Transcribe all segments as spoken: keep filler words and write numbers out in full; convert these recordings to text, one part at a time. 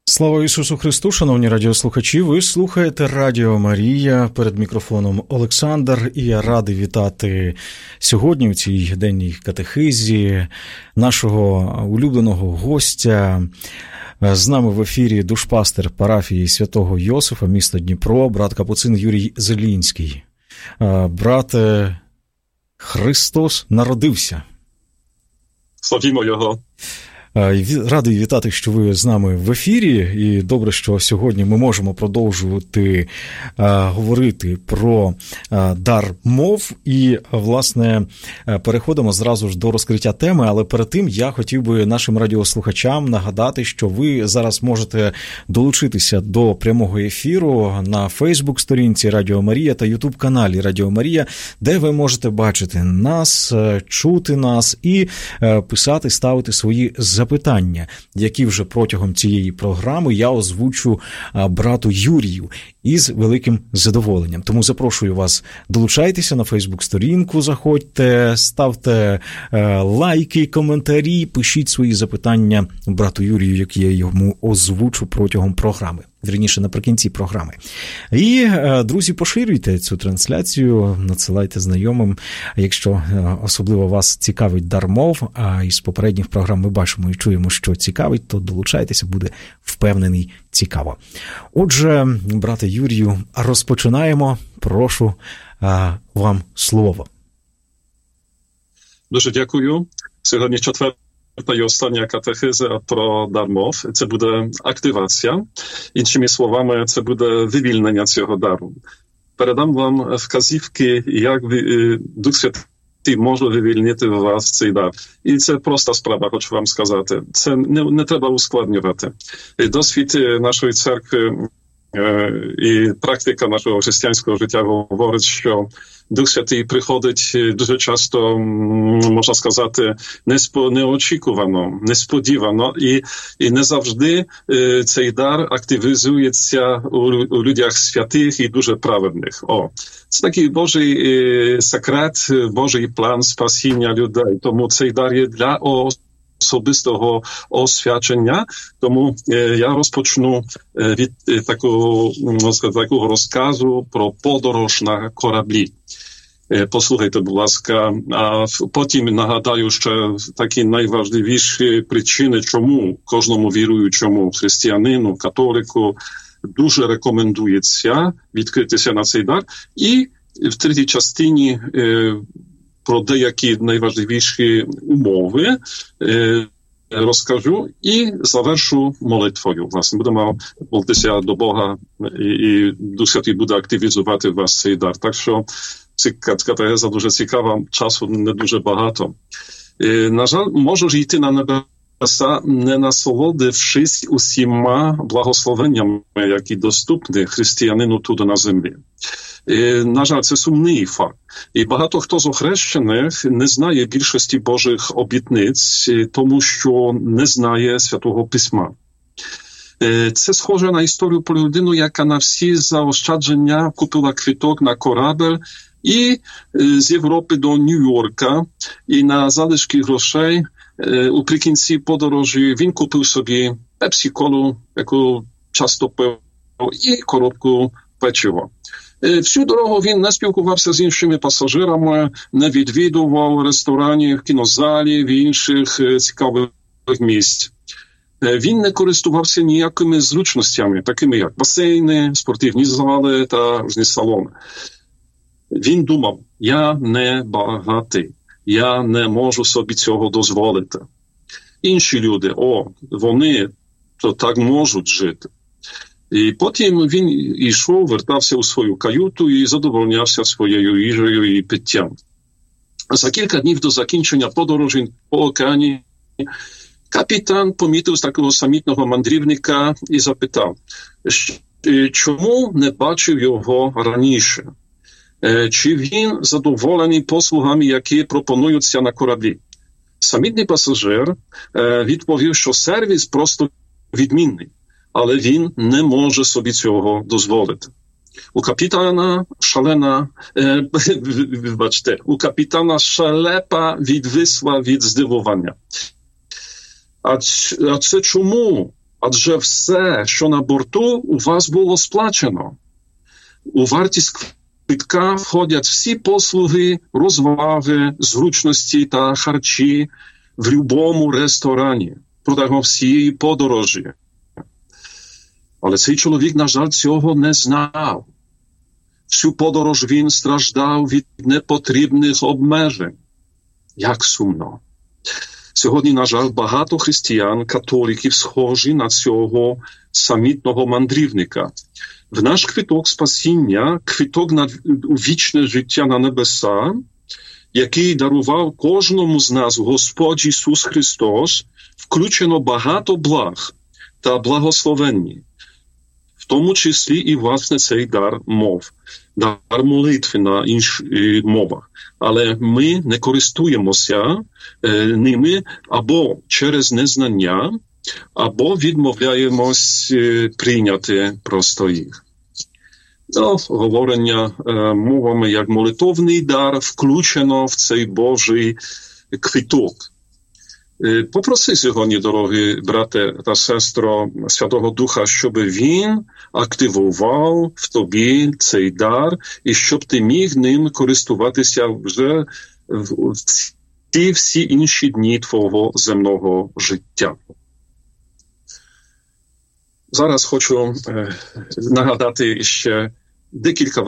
Слава Ісусу Христу, шановні радіослухачі, ви слухаєте Радіо Марія, перед мікрофоном Олександр, і я радий вітати сьогодні в цій денній катехизі нашого улюбленого гостя. З нами в ефірі душпастер парафії Святого Йосифа, місто Дніпро, брат Капуцин Юрій Зелінський. Брате, Христос народився. Славімо Його. Радий вітати, що ви з нами в ефірі, і добре, що сьогодні ми можемо продовжувати а, говорити про а, дар мов, і, власне, переходимо зразу ж до розкриття теми, але перед тим я хотів би нашим радіослухачам нагадати, що ви зараз можете долучитися до прямого ефіру на Фейсбук-сторінці Радіо Марія та Ютуб-каналі Радіо Марія, де ви можете бачити нас, чути нас і писати, ставити свої запитання. Запитання, які вже протягом цієї програми я озвучу брату Юрію із великим задоволенням. Тому запрошую вас, долучайтеся на Фейсбук-сторінку, заходьте, ставте лайки, коментарі, пишіть свої запитання брату Юрію, які я йому озвучу протягом програми. Вірніше, наприкінці програми. І, друзі, поширюйте цю трансляцію, надсилайте знайомим, якщо особливо вас цікавить дар мов, а із попередніх програм ми бачимо і чуємо, що цікавить, то долучайтеся, буде, впевнений, цікаво. Отже, брате Юрію, розпочинаємо. Прошу вам слово. Дуже дякую. Сьогодні четвер. Та й остання катехиза про дар мов. Це буде активація. Іншими словами, це буде вивільнення цього дару. Передам вам вказівки, як ви, Дух Святий може вивільнити у вас цей дар. І це проста справа, хочу вам сказати. Це не, не треба ускладнювати. Досвід нашої церкви і практика нашого християнського життя говорить, що Дух Святий приходить дуже часто, можна сказати, неочікувано, несподівано, і, і не завжди цей дар активізується у, у людях святих і дуже праведних. О, це такий Божий секрет, Божий план спасіння людей, тому цей дар є для особистого освячення, тому я розпочну від такого, такого розказу про подорож на кораблі. Послухайте, будь ласка, а потім нагадаю ще такі найважливіші причини, чому кожному віруючому християнину, католику дуже рекомендується відкритися на цей дар. І в третій частині про деякі найважливіші умови розкажу і завершу молитвою. Власне, будемо молитися до Бога, і, і Дух Святий буде активізувати вас цей дар. Так що катехеза дуже цікава, часу не дуже багато. На жаль, можеш йти на небеса, не насолодившись усіма благословеннями, які доступні християнину тут на землі. І, на жаль, це сумний факт. І багато хто з охрещених не знає більшості Божих обітниць, тому що не знає Святого Письма. Це схоже на історію про людину, яка на всі заощадження купила квиток на корабель і з Європи до Нью-Йорка, і на залишки грошей уприкінці подорожі він купив собі пепсі-колу, яку часто пив, і коробку печива. Всю дорогу він не спілкувався з іншими пасажирами, не відвідував ресторанів, кінозалів і інших цікавих місць. Він не користувався ніякими зручностями, такими як басейни, спортивні зали та різні салони. Він думав, я не багатий, я не можу собі цього дозволити. Інші люди, о, вони то так можуть жити. І потім він йшов, вертався у свою каюту і задовольнявся своєю їжею і питтям. За кілька днів до закінчення подорожі по океані капітан помітив такого самітного мандрівника і запитав, чому не бачив його раніше? Чи він задоволений послугами, які пропонуються на кораблі? Самітний пасажир відповів, що сервіс просто відмінний, але він не може собі цього дозволити. У капітана шалена, е, вибачте, у капітана шалепа відвисла від здивування. А, а це чому? Адже все, що на борту, у вас було сплачено. У вартість квитка входять всі послуги, розваги, зручності та харчі в любому ресторані протягом всієї подорожі. Але цей чоловік, на жаль, цього не знав. Всю подорож він страждав від непотрібних обмежень. Як сумно. Сьогодні, на жаль, багато християн, католиків схожі на цього самітного мандрівника. В наш квиток спасіння, квиток на вічне життя на небеса, який дарував кожному з нас Господь Ісус Христос, включено багато благ та благословенні. В тому числі і, власне, цей дар мов, дар молитви на інших мовах. Але ми не користуємося е, ними або через незнання, або відмовляємось е, прийняти просто їх. Ну, говорення е, мовами як молитовний дар включено в цей Божий квиток. Попроси сьогодні, дорогі брате та сестро, Святого Духа, щоб він активував в тобі цей дар і щоб ти міг ним користуватися вже в ці всі інші дні твого земного життя. Зараз хочу е, нагадати ще декілька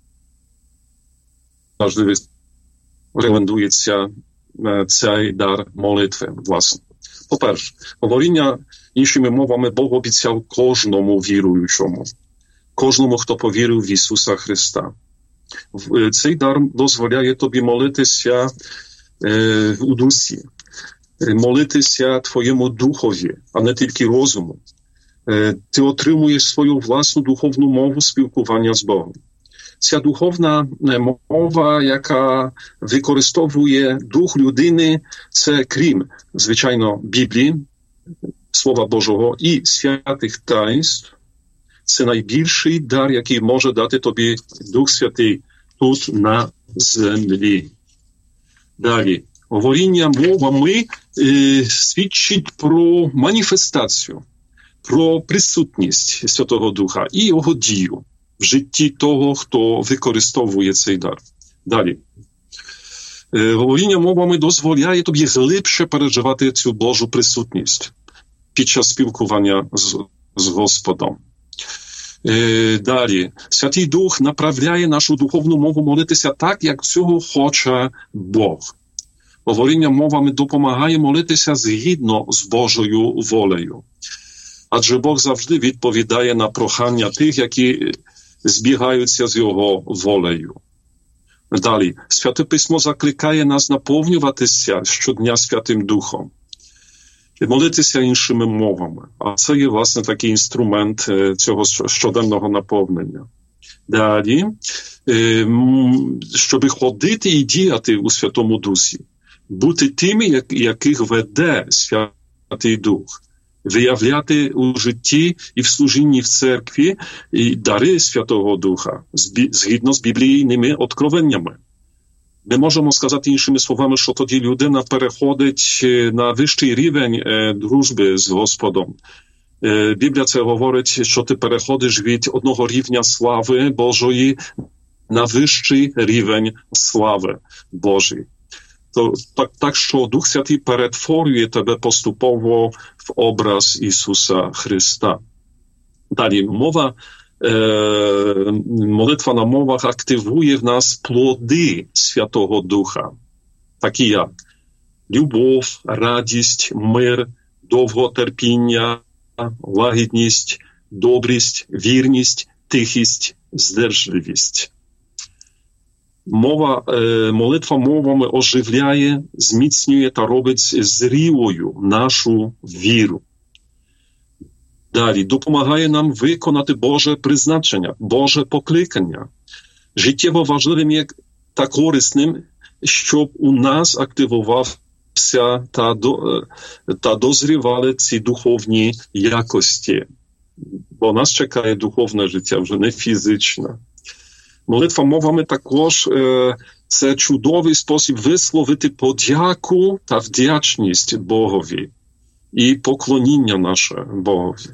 важливих рекомендується цей дар молитви, власне. По-перше, говоріння іншими мовами Бог обіцяв кожному віруючому, кожному, хто повірив в Ісуса Христа. Цей дар дозволяє тобі молитися е, у дусі, молитися твоєму духові, а не тільки розуму. Е, ти отримуєш свою власну духовну мову спілкування з Богом. Ця духовна мова, яка використовує дух людини, це крім, звичайно, Біблії, Слова Божого і святих таїнств, це найбільший дар, який може дати тобі Дух Святий тут на землі. Далі. Говоріння мовами е, свідчить про маніфестацію, про присутність Святого Духа і його дію в житті того, хто використовує цей дар. Далі. Е, говоріння мовами дозволяє тобі глибше переживати цю Божу присутність під час спілкування з, з Господом. Е, далі. Святий Дух направляє нашу духовну мову молитися так, як цього хоче Бог. Говоріння мовами допомагає молитися згідно з Божою волею. Адже Бог завжди відповідає на прохання тих, які збігаються з Його волею. Далі. Святе Письмо закликає нас наповнюватися щодня Святим Духом. І молитися іншими мовами. А це є, власне, такий інструмент цього щоденного наповнення. Далі. Щоб ходити і діяти у Святому Дусі. Бути тими, яких веде Святий Дух. Виявляти у житті і в служінні в церкві і дари Святого Духа, згідно з біблійними откровеннями. Ми можемо сказати іншими словами, що тоді людина переходить на вищий рівень дружби з Господом. Біблія це говорить, що ти переходиш від одного рівня слави Божої на вищий рівень слави Божої. То, так, так що Дух Святий перетворює тебе поступово в образ Ісуса Христа. Далі, мова, е, молитва на мовах активує в нас плоди Святого Духа, такі як любов, радість, мир, довготерпіння, лагідність, добрість, вірність, тихість, здержливість. Мова, е, молитва мовами оживляє, зміцнює та робить зрілою нашу віру. Далі, допомагає нам виконати Боже призначення, Боже покликання. Життєво важливим є та корисним, щоб у нас активувався та, до, та дозрівали ці духовні якості. Бо нас чекає духовне життя, вже не фізичне. Молитва мовами також е, це чудовий спосіб висловити подяку та вдячність Богові. і поклоніння наше Богові.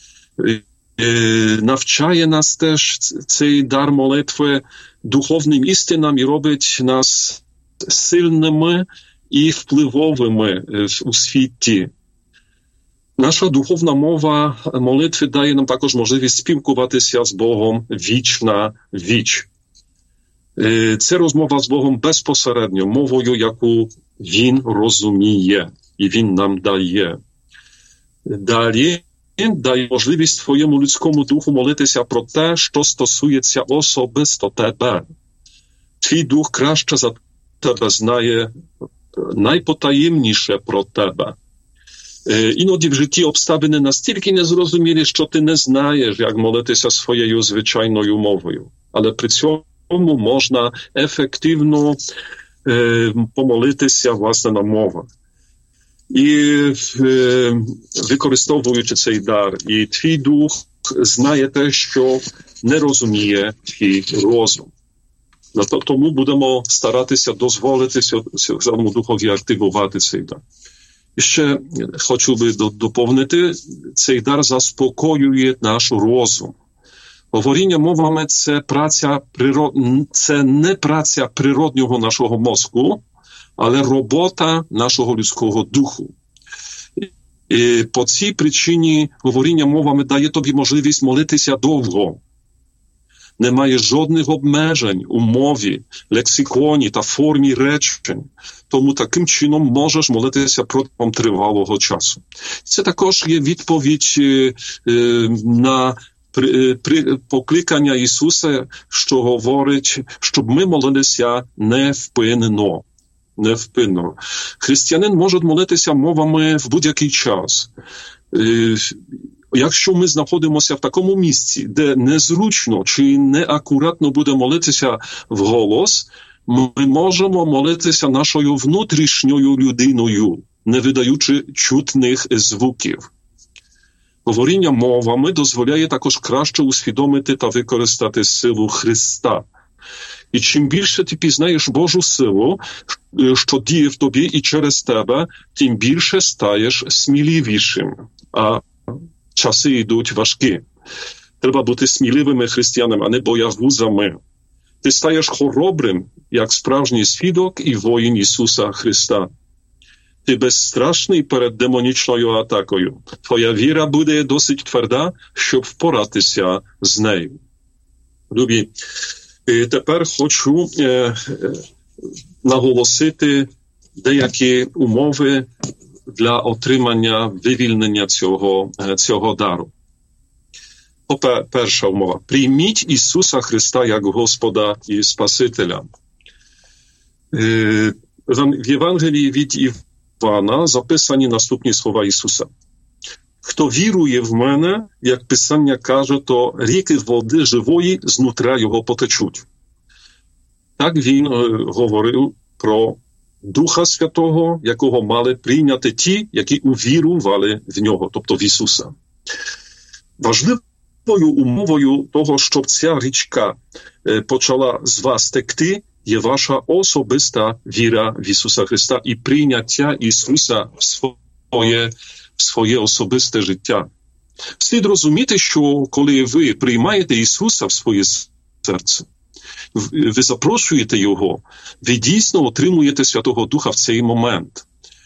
Навчає нас теж цей дар молитви духовним істинам і робить нас сильними і впливовими у світі. Наша духовна мова молитви дає нам також можливість спілкуватися з Богом віч на віч. Це розмова з Богом безпосередньо, мовою, яку Він розуміє і Він нам дає. Далі дає можливість твоєму людському духу молитися про те, що стосується особисто тебе. Твій дух краще за тебе знає найпотаємніше про тебе. Іноді в житті обставини настільки незрозумілі, що ти не знаєш, як молитися своєю звичайною мовою. Але при цьому можна ефективно е, помолитися, власне, на мовах. І е, використовуючи цей дар, і твій дух знає те, що не розуміє твій розум. Тому будемо старатися дозволити Святому Духові активувати цей дар. І ще хочу би доповнити, цей дар заспокоює наш розум. Говоріння мовами – це праця, це не праця природнього нашого мозку, але робота нашого людського духу. І по цій причині говоріння мовами дає тобі можливість молитися довго. Немає жодних обмежень у мові, лексиконі та формі речень. Тому таким чином можеш молитися протягом тривалого часу. Це також є відповідь е, е, на при, при, покликання Ісуса, що говорить, щоб ми молилися невпинно. Невпинно. Християнин може молитися мовами в будь-який час. Е, Якщо ми знаходимося в такому місці, де незручно чи неакуратно буде молитися вголос, ми можемо молитися нашою внутрішньою людиною, не видаючи чутних звуків. Говоріння мовами дозволяє також краще усвідомити та використати силу Христа. І чим більше ти пізнаєш Божу силу, що діє в тобі і через тебе, тим більше стаєш сміливішим. А часи йдуть важкі. Треба бути сміливими християнами, а не боягузами. Ти стаєш хоробрим, як справжній свідок і воїн Ісуса Христа. Ти безстрашний перед демонічною атакою. Твоя віра буде досить тверда, щоб впоратися з нею. Любі, тепер хочу е, е, наголосити деякі умови для отримання, вивільнення цього, цього дару. Перша умова. Прийміть Ісуса Христа як Господа і Спасителя. В Євангелії від Івана записані наступні слова Ісуса. Хто вірує в мене, як Писання каже, то ріки води живої знутра його потечуть. Так він говорив про Духа Святого, якого мали прийняти ті, які увірували в нього, тобто в Ісуса. Важливою умовою того, щоб ця річка почала з вас текти, є ваша особиста віра в Ісуса Христа і прийняття Ісуса в своє, в своє особисте життя. Слід розуміти, що коли ви приймаєте Ісуса в своє серце, ви запрошуєте Його, ви дійсно отримуєте Святого Духа в цей момент.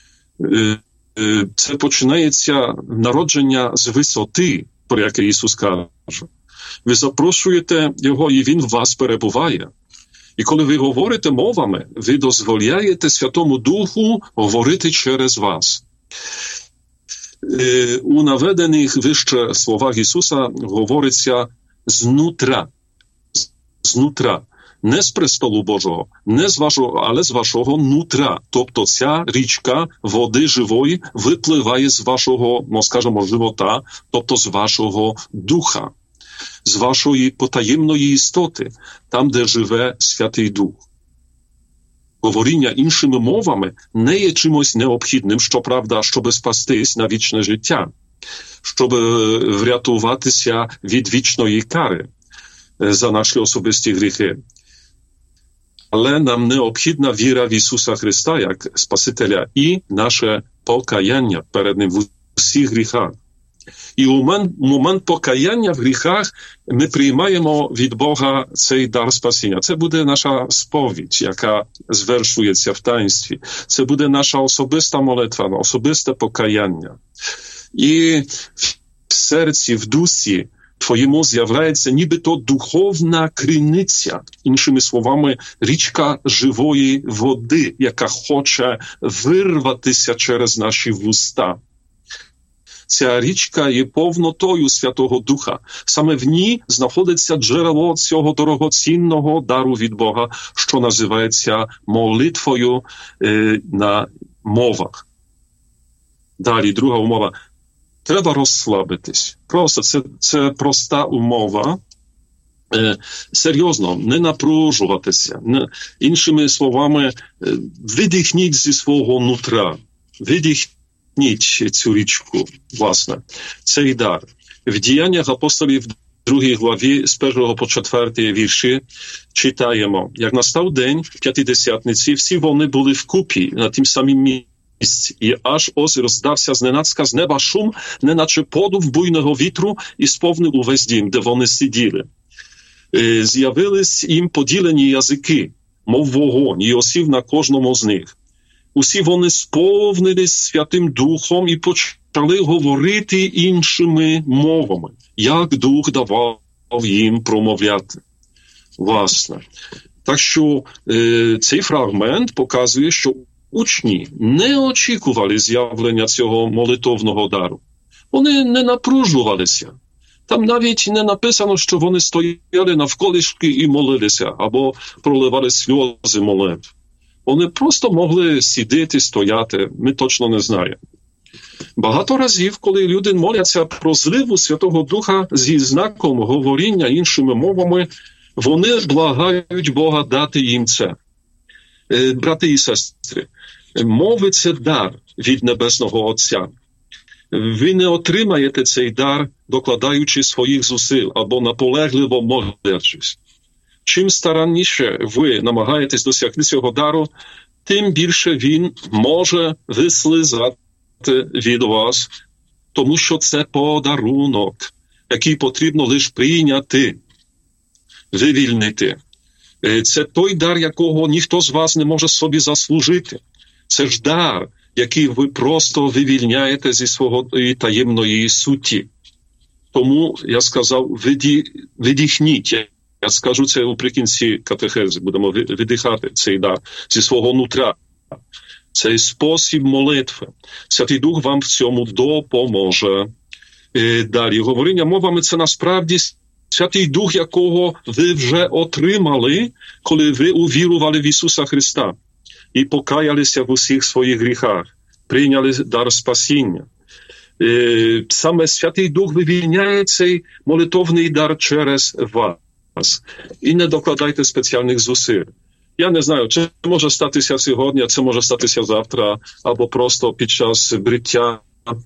Це починається народження з висоти, про яке Ісус каже. Ви запрошуєте Його, і Він в вас перебуває. І коли ви говорите мовами, ви дозволяєте Святому Духу говорити через вас. У наведених вище словах Ісуса говориться знутра. Знутра. Не з престолу Божого, не з вашого, але з вашого нутра. Тобто ця річка води живої випливає з вашого, ну, скажімо, живота, тобто з вашого духа, з вашої потаємної істоти, там, де живе Святий Дух. Говоріння іншими мовами не є чимось необхідним, щоправда, щоб спастись на вічне життя, щоб врятуватися від вічної кари за наші особисті гріхи. Але нам необхідна віра в Ісуса Христа як Спасителя і наше покаяння перед Ним в всіх гріхах. І у момент, момент покаяння в гріхах ми приймаємо від Бога цей дар спасіння. Це буде наша сповідь, яка звершується в таїнстві. Це буде наша особиста молитва, особисте покаяння. І в серці, в дусі твоєму з'являється нібито духовна криниця, іншими словами, річка живої води, яка хоче вирватися через наші вуста. Ця річка є повнотою Святого Духа. Саме в ній знаходиться джерело цього дорогоцінного дару від Бога, що називається молитвою е, на мовах. Далі, друга умова. Треба розслабитись. Просто це, це проста умова. Е, серйозно, не напружуватися. Не, іншими словами, е, видихніть зі свого нутра. Видихніть цю річку, власне. Цей дар. В Діяннях апостолів другій главі з першого по четвертий вірші читаємо. Як настав день П'ятидесятниці, всі вони були вкупі на тим самим місці. І аж ось роздався зненацька з неба шум, неначе подув буйного вітру, і сповнив увесь дім, де вони сиділи. Е, з'явились їм поділені язики, мов вогонь, і осів на кожному з них. Усі вони сповнились Святим Духом і почали говорити іншими мовами, як Дух давав їм промовляти. Власне. Так що е, цей фрагмент показує, що учні не очікували з'явлення цього молитовного дару. Вони не напружувалися. Там навіть не написано, що вони стояли навколішки і молилися, або проливали сльози молитв. Вони просто могли сидіти, стояти, ми точно не знаємо. Багато разів, коли люди моляться про зливу Святого Духа зі знаком говоріння іншими мовами, вони благають Бога дати їм це. Брати і сестри, мови – це дар від Небесного Отця. Ви не отримаєте цей дар, докладаючи своїх зусиль або наполегливо молячись. Чим старанніше ви намагаєтесь досягти цього дару, тим більше він може вислизати від вас, тому що це подарунок, який потрібно лише прийняти, вивільнити. Це той дар, якого ніхто з вас не може собі заслужити. Це ж дар, який ви просто вивільняєте зі свого таємної суті. Тому я сказав, виді, видихніть. Я скажу це наприкінці катехези. Будемо видихати цей дар зі свого нутра. Цей спосіб молитви. Святий Дух вам в цьому допоможе. Далі, говоріння мовами – це насправді Святий Дух, якого ви вже отримали, коли ви увірували в Ісуса Христа і покаялися в усіх своїх гріхах, прийняли дар спасіння. Саме Святий Дух вивільняє цей молитовний дар через вас. І не докладайте спеціальних зусиль. Я не знаю, чи може статися сьогодні, це може статися завтра, або просто під час бриття,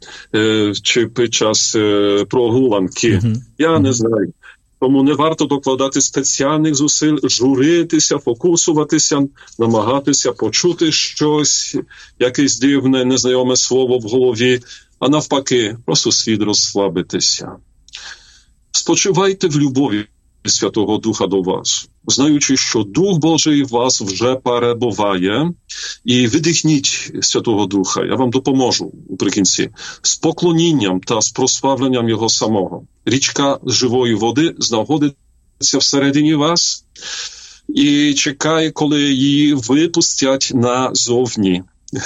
чи під час прогулянки. Mm-hmm. Я не знаю. Тому не варто докладати спеціальних зусиль, журитися, фокусуватися, намагатися почути щось, якесь дивне, незнайоме слово в голові, а навпаки, просто слід розслабитися. Спочивайте в любові Святого Духа до вас, знаючи, що Дух Божий в вас вже перебуває, і видихніть Святого Духа, я вам допоможу наприкінці, з поклонінням та з прославленням Його самого. Річка живої води знаходиться всередині вас і чекає, коли її випустять назовні.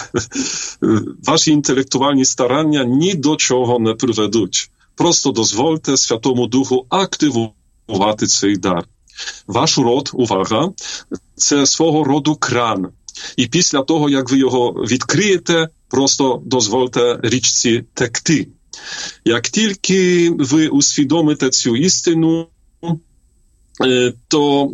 Ваші інтелектуальні старання ні до чого не приведуть. Просто дозвольте Святому Духу активувати цей дар. Ваш рот, увага, це свого роду кран. І після того, як ви його відкриєте, просто дозвольте річці текти. Як тільки ви усвідомите цю істину, то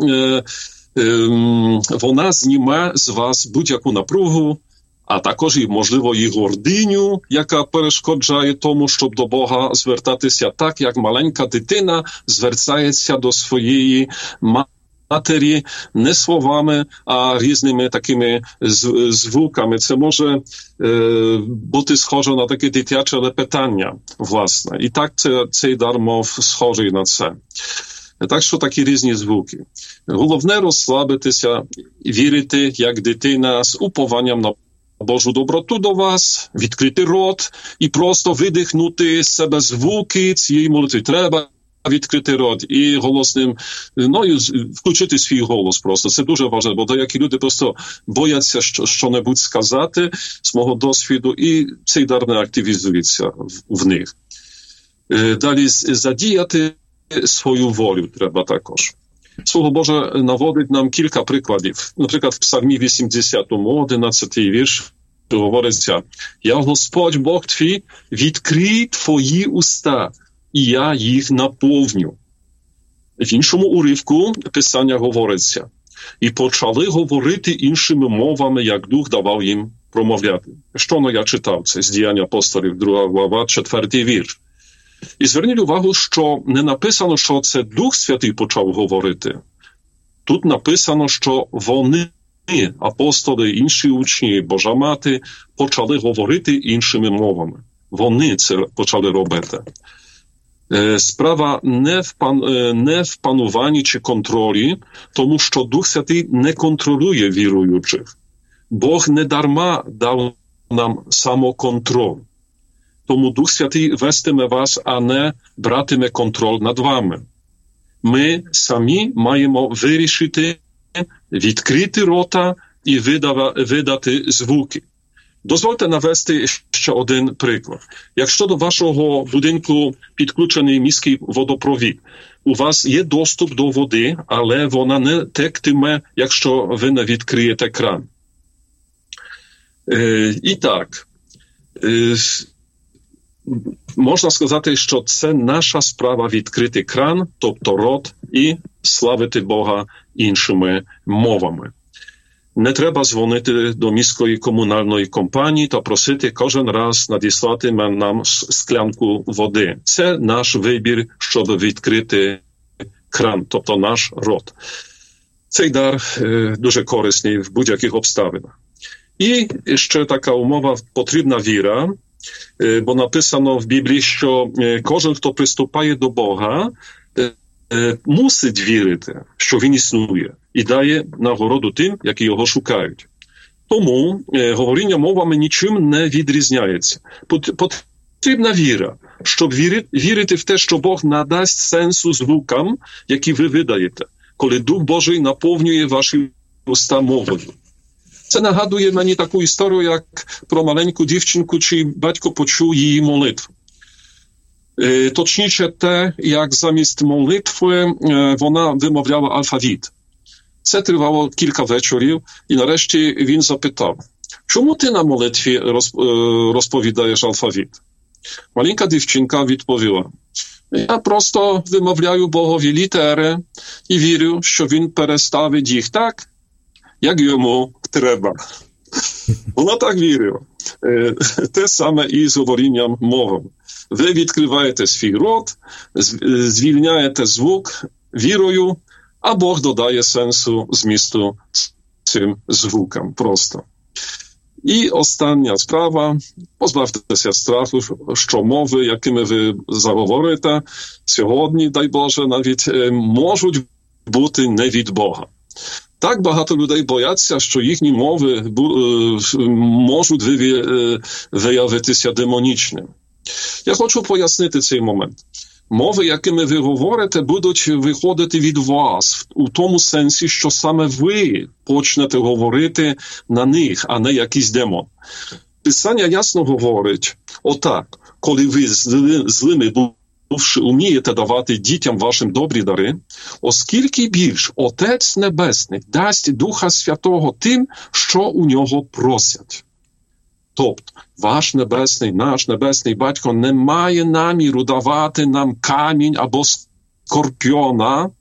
вона зніме з вас будь-яку напругу, а також, і, можливо, і гординю, яка перешкоджає тому, щоб до Бога звертатися так, як маленька дитина звертається до своєї матері не словами, а різними такими звуками. Це може е, бути схоже на таке дитяче лепетання, власне. І так це, цей дар мов схожий на це. Так що такі різні звуки. Головне розслабитися, вірити, як дитина, з упованням на Божу доброту до вас, відкрити рот і просто видихнути з себе звуки цієї молитви. Треба відкрити рот і голосним, ну і включити свій голос просто. Це дуже важливо, бо деякі люди просто бояться що-небудь сказати з мого досвіду, і цей дар не активізується в, в них. Далі задіяти свою волю треба також. Слово Боже наводить нам кілька прикладів. Наприклад, в Псалмі вісімдесятому, одинадцятий вірш, говориться: «Я, Господь Бог твій, відкрий твої уста, і я їх наповню». В іншому уривку Писання говориться: «І почали говорити іншими мовами, як Дух давав їм промовляти». Щойно я читав це з Діянь апостолів, друга глава, четвертий вірш. І зверніть увагу, що не написано, що це Дух Святий почав говорити. Тут написано, що вони, апостоли, інші учні, Божа Мати, почали говорити іншими мовами. Вони це почали робити. Справа не в, пан, не в пануванні чи контролі, тому що Дух Святий не контролює віруючих. Бог не дарма дав нам самоконтроль. Тому Дух Святий вестиме вас, а не братиме контроль над вами. Ми самі маємо вирішити, відкрити рота і видава, видати звуки. Дозвольте навести ще один приклад. Якщо до вашого будинку підключений міський водопровід, у вас є доступ до води, але вона не тектиме, якщо ви не відкриєте кран. Е, і так, е, можна сказати, що це наша справа відкрити кран, тобто рот, і славити Бога іншими мовами. Не треба дзвонити до міської комунальної компанії та просити кожен раз надіслати нам склянку води. Це наш вибір, щоб відкрити кран, тобто наш рот. Цей дар е, дуже корисний в будь-яких обставинах. І ще така умова – потрібна віра, е, бо написано в Біблії, що е, кожен, хто приступає до Бога, е, е, мусить вірити, що Він існує, і дає нагороду тим, які його шукають. Тому е, говоріння мовами нічим не відрізняється. Потрібна віра, щоб віри, вірити в те, що Бог надасть сенсу звукам, які ви видаєте, коли Дух Божий наповнює ваші уста мовою. Це нагадує мені таку історію, як про маленьку дівчинку, чий батько почув її молитву. Е, точніше те, як замість молитви е, вона вимовляла алфавіт. Це тривало кілька вечорів, і нарешті він запитав: «Чому ти на молитві розповідаєш алфавіт?» Маленька дівчинка відповіла: «Я просто вимовляю Богові літери і вірю, що він переставить їх так, як йому треба». Вона так вірила. Те саме і з говорінням мовами. Ви відкриваєте свій рот, звільняєте звук вірою, а Бог додає сенсу, змісту цим звукам просто. І остання справа – позбавтеся страху, що мови, якими ви заговорите сьогодні, дай Боже, навіть можуть бути не від Бога. Так багато людей бояться, що їхні мови можуть виявитися демонічними. Я хочу пояснити цей момент. Мови, якими ви говорите, будуть виходити від вас, у тому сенсі, що саме ви почнете говорити на них, а не якийсь демон. Писання ясно говорить: отак, коли ви злими бувши умієте давати дітям вашим добрі дари, оскільки більш Отець Небесний дасть Духа Святого тим, що у нього просять. Тобто, ваш небесний, наш небесний батько не має наміру давати нам камінь або скорпіона.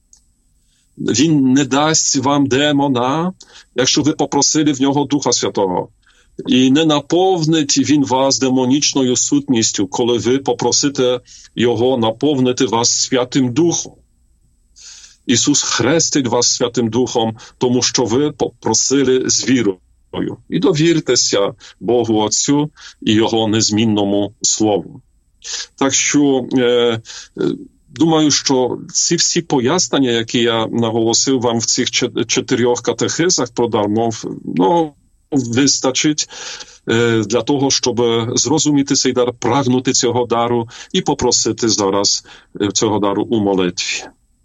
Він не дасть вам демона, якщо ви попросили в нього Духа Святого. І не наповнить він вас демонічною сутністю, коли ви попросите його наповнити вас Святим Духом. Ісус хрестить вас Святим Духом, тому що ви попросили з вірою. І довіртеся Богу Отцю і Його незмінному Слову. Так що, е, думаю, що ці всі пояснення, які я наголосив вам в цих чотирьох катехизах про дар мов, ну, вистачить е, для того, щоб зрозуміти цей дар, прагнути цього дару і попросити зараз цього дару у молитві.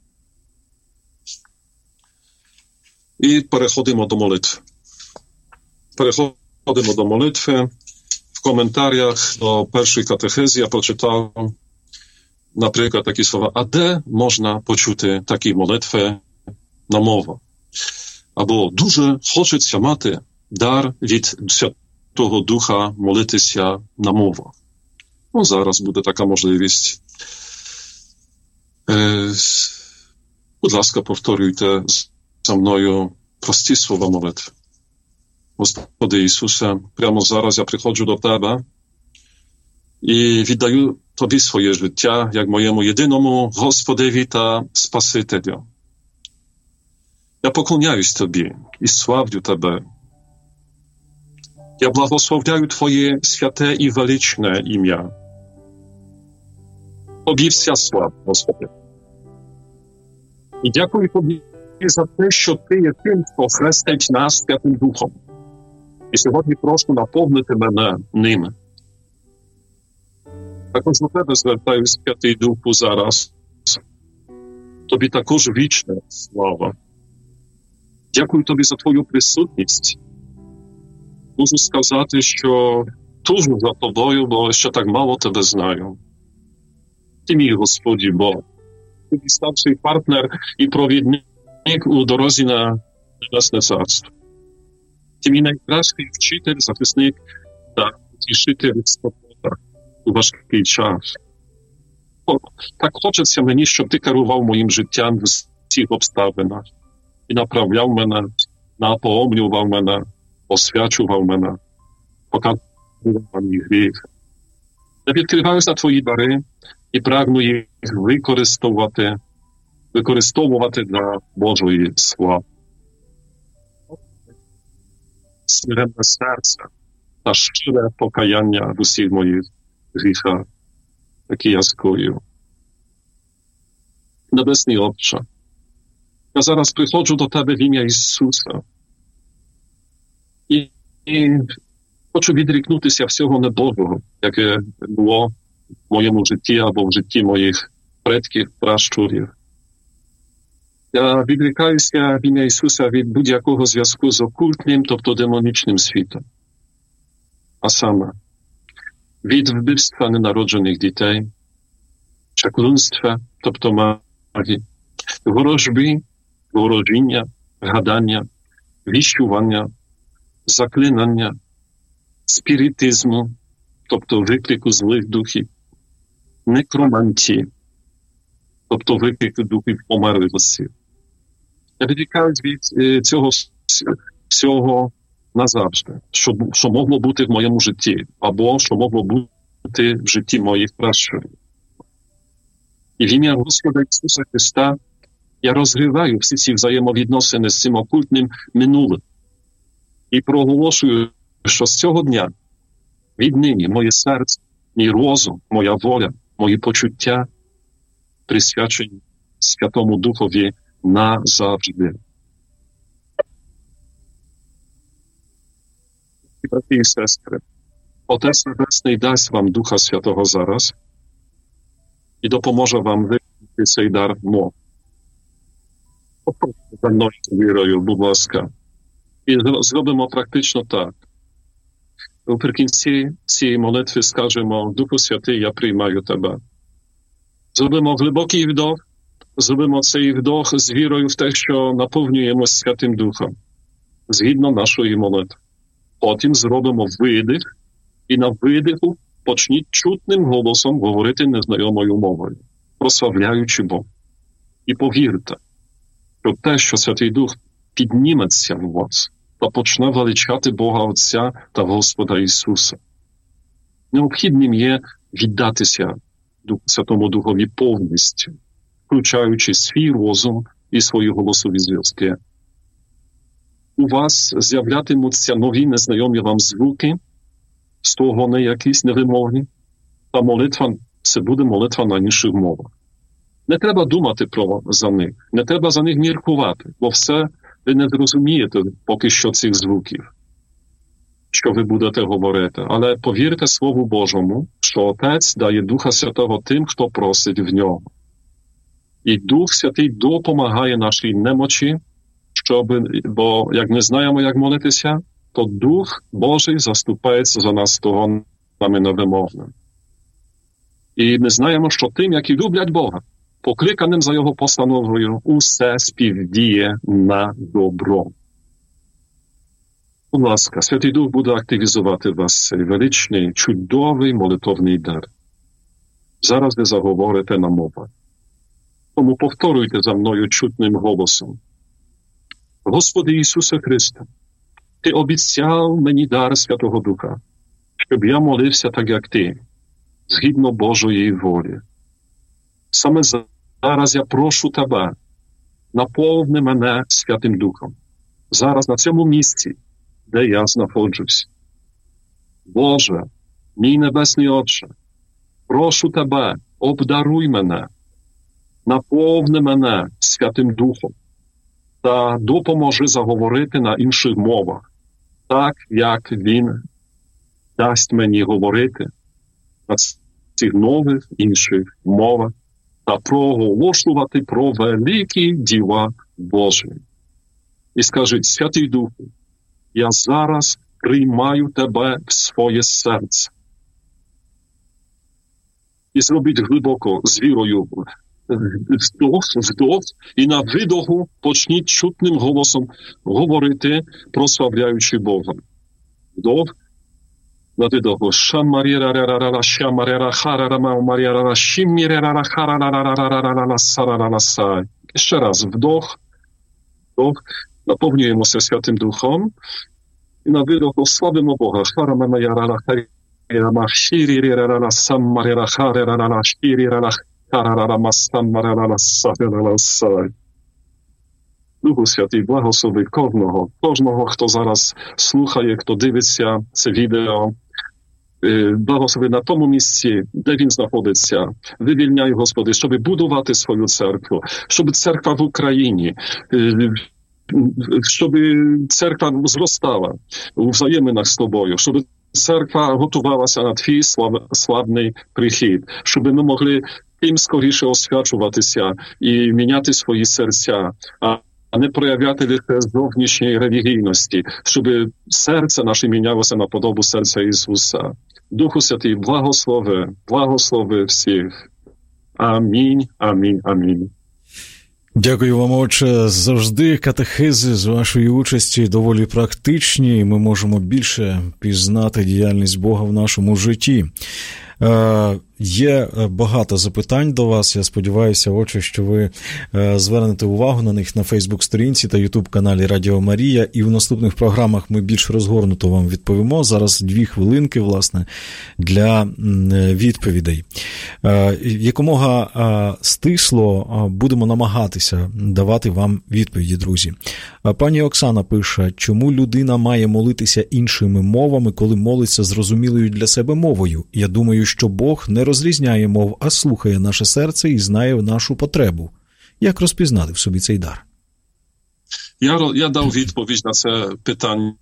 І переходимо до молитви. Переходимо до молитви. В коментарях до першої катехези я прочитав, наприклад, такі слова: а де можна почути такі молитви на мову? Або дуже хочеться мати дар від Святого Духа молитися на мову. Ну, зараз буде така можливість. Е, будь ласка, повторюйте за мною прості слова молитви. Господи Ісусе, прямо зараз я приходжу до Тебе і віддаю Тобі своє життя, як моєму єдиному Господеві та Спасителю. Я поклоняюсь Тобі і славлю Тебе. Я благословляю Твоє святе і величне ім'я. Тобі вся слава, Господи. І дякую Тобі за те, що Ти є тим, хто хрестить нас Святим Духом. І сьогодні прошу наповнити мене ними. Також до Тебе звертаюся, Святий Духу, зараз. Тобі також вічна слава. Дякую Тобі за Твою присутність. Можу сказати, що тужу за Тобою, бо ще так мало Тебе знаю. Ти мій Господі Бог. Ти став свій партнер і провідник у дорозі на Небесне Царство. Ти мій найкращий вчитель, захисник та утішитель у важкий час. О, так хочеться мені, щоб Ти керував моїм життям в цих обставинах і направляв мене, наповнював мене, освячував мене, показував мені гріх. Я відкриваюся на Твої дари і прагну їх використовувати, використовувати для Божої слави. Смиренне серце та щире покаяння в усіх моїх гріхах, які я скоїв. Небесний Отче, я зараз приходжу до Тебе в ім'я Ісуса і, і хочу відрікнутися всього небожого, яке було в моєму житті або в житті моїх предків, пращурів. Я відрікаюся в ім'я Ісуса від будь-якого зв'язку з окультним, тобто демонічним світом. А саме, від вбивства ненароджених дітей, чаклунства, тобто магії, ворожби, ворожіння, гадання, віщування, заклинання, спіритизму, тобто виклику злих духів, некромантії, тобто виклику духів померлих осіб. Я відрікаюсь від цього всього назавжди, що, що могло бути в моєму житті, або що могло бути в житті моїх пращурів. І в ім'я Господа Ісуса Христа я розриваю всі ці взаємовідносини з цим окультним минулим і проголошую, що з цього дня віднині моє серце, мій розум, моя воля, мої почуття присвячені Святому Духові назавжди. Брати і сестри, Отець Небесний дасть вам Духа Святого зараз і допоможе вам виконати цей дар мов. Попросіть за мною вірою, будь ласка. І зробимо практично так. Наприкінці цієї молитви скажемо: Духу Святий, я приймаю Тебе. Зробимо глибокий вдох, зробимо цей вдох з вірою в те, що наповнюємося Святим Духом, згідно нашої молитви. Потім зробимо видих, і на видиху почніть чутним голосом говорити незнайомою мовою, прославляючи Бога. І повірте, що те, що Святий Дух підніметься в вас та почне величати Бога Отця та Господа Ісуса. Необхідним є віддатися Святому Духові повністю, включаючи свій розум і свої голосові зв'язки. У вас з'являтимуться нові незнайомі вам звуки, стогони якісь невимовні, та молитва – це буде молитва на інших мовах. Не треба думати про за них, не треба за них міркувати, бо все ви не зрозумієте поки що цих звуків, що ви будете говорити. Але повірте Слову Божому, що Отець дає Духа Святого тим, хто просить в нього. І Дух Святий допомагає нашій немочі, щоб, бо як не знаємо, як молитися, то Дух Божий заступається за нас того нами невимовним. І ми знаємо, що тим, які люблять Бога, покликаним за Його постановою, усе співдіє на добро. Будь ласка, Святий Дух буде активізувати вас цей величний, чудовий молитовний дар. Зараз ви заговорите на мовах. Тому повторюйте за мною чутним голосом. Господи Ісусе Христе, Ти обіцяв мені дар Святого Духа, щоб я молився так, як Ти, згідно Божої волі. Саме зараз я прошу Тебе, наповни мене Святим Духом. Зараз на цьому місці, де я знаходжусь. Боже, мій Небесний Отче, прошу Тебе, обдаруй мене, наповни мене Святим Духом та допоможи заговорити на інших мовах, так, як Він дасть мені говорити на цих нових інших мовах та проголошувати про великі діла Божі. І скажіть, Святий Духу, я зараз приймаю Тебе в своє серце. І зробіть глибоко з вірою вдох, вдох, і на видоху почніть чутним голосом говорити, прославляючи Бога. Вдох, на видоху. Шамаріра-ра-ра-ра-ра, шамаріра харарама, маріра-ра, шіміріра-ра, харарара-ра-ра-ра-ра, сарарара-сай. Ще раз, вдох, вдох, наповнюємося Святим Духом, і на видоху славимо Бога. Харамама-яра-ра, харарама, шіріріра-ра, самаріра, харарара, шірірара, Духу Святий, благослови кожного, кожного, хто зараз слухає, хто дивиться це відео. Благослови на тому місці, де він знаходиться. Вивільняй, Господи, щоб будувати свою церкву, щоб церква в Україні, щоб церква зростала у взаєминах з Тобою, щоб церква готувалася на Твій слав, славний прихід, щоб ми могли тим скоріше освячуватися і міняти свої серця, а не проявляти лише зовнішньої релігійності, щоб серце наше мінялося на подобу серця Ісуса. Духу Святий, благослови, благослови всіх. Амінь, амінь, амінь. Дякую вам, Отче. Завжди катехези з вашої участі доволі практичні, і ми можемо більше пізнати діяльність Бога в нашому житті. Е, є багато запитань до вас. Я сподіваюся, Отче, що ви звернете увагу на них на Фейсбук-сторінці та Ютуб-каналі Радіо Марія. І в наступних програмах ми більш розгорнуто вам відповімо. Зараз дві хвилинки, власне, для відповідей. Е, якомога стисло будемо намагатися давати вам відповіді, друзі. Пані Оксана пише, чому людина має молитися іншими мовами, коли молиться зрозумілою для себе мовою? Я думаю, що Бог не розрізняє мов, а слухає наше серце і знає нашу потребу. Як розпізнати в собі цей дар? Я, я дав відповідь на це питання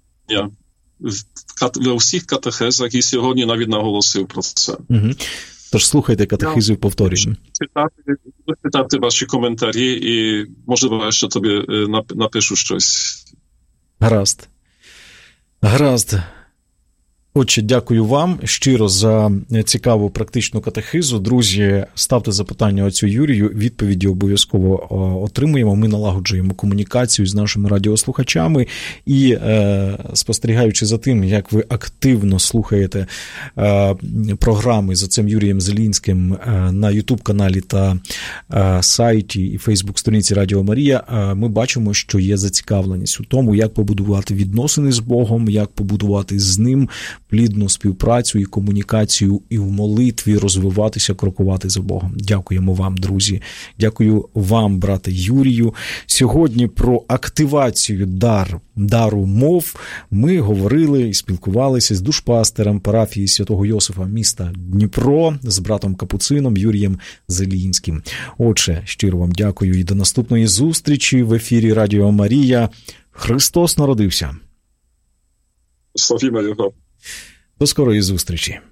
в усіх катехезах і сьогодні навіть наголосив про це. Угу. Тож слухайте катехизу і повторюємо. Буду читати ваші коментарі і, можливо, я ще тобі напишу щось. Гаразд. Гаразд. Отче, дякую вам щиро за цікаву практичну катехизу. Друзі, ставте запитання отцю Юрію, відповіді обов'язково отримуємо. Ми налагоджуємо комунікацію з нашими радіослухачами і, е, спостерігаючи за тим, як ви активно слухаєте е, програми з отцем Юрієм Зелінським е, на ютуб-каналі та е, сайті і фейсбук-сторінці Радіо Марія, е, ми бачимо, що є зацікавленість у тому, як побудувати відносини з Богом, як побудувати з Ним плідну співпрацю і комунікацію, і в молитві розвиватися, крокувати за Богом. Дякуємо вам, друзі. Дякую вам, брате Юрію. Сьогодні про активацію дар, дару мов ми говорили і спілкувалися з душпастером парафії Святого Йосифа міста Дніпро, з братом Капуцином Юрієм Зелінським. Отже, щиро вам дякую і до наступної зустрічі в ефірі Радіо Марія. Христос народився. Славімо Його. До скорої зустрічі.